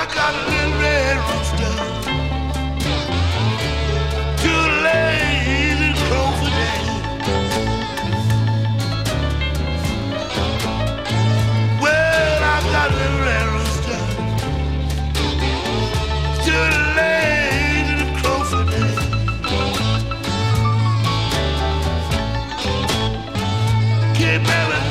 got a little red rooster, too lazy to crow for day. Well, I got a little red rooster, too lazy to crow for day. Keep everything